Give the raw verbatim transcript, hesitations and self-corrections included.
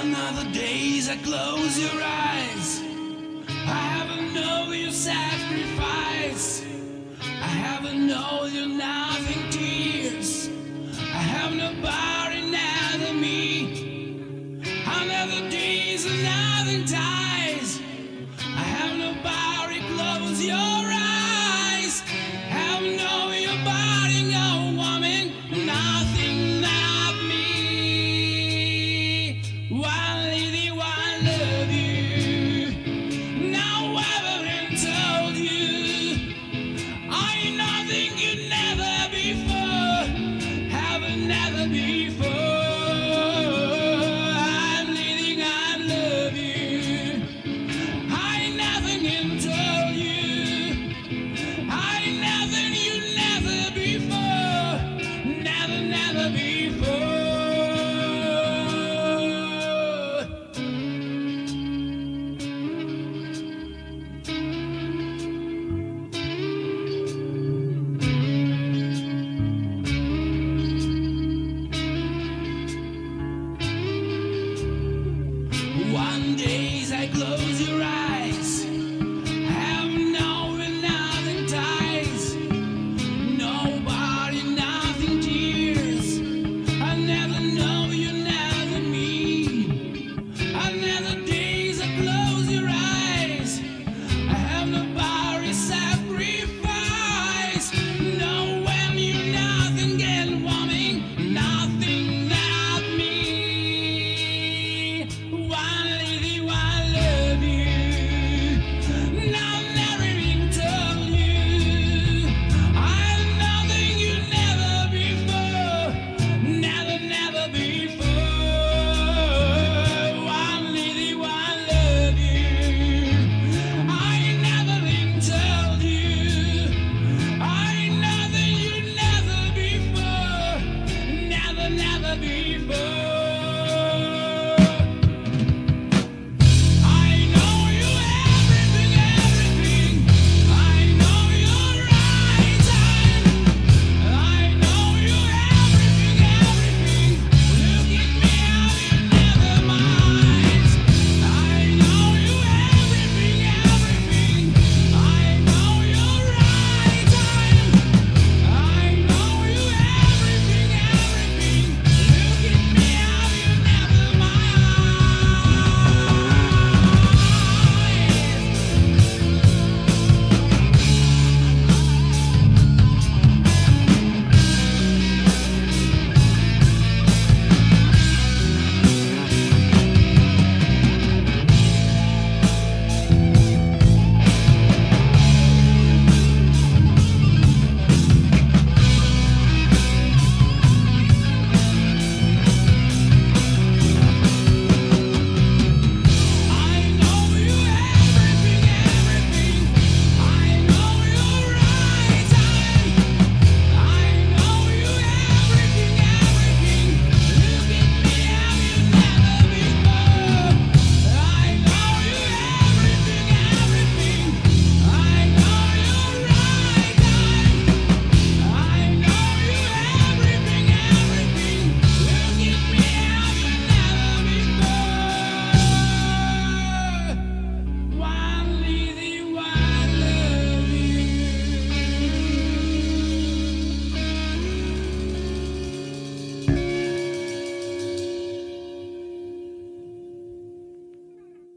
Another days I close your eyes. I haven't known your sacrifice. I haven't known your nothing tears. I have nobody now than me. Another days and nothing ties. I have nobody close your eyes. I have no your body, no woman, nothing not me. One lady, one love you. Now ever been told you. I nothing you never before. Haven't never before. I'm leading, I love you. I nothing can tell you. I nothing you never before. Never, never before. One days I close your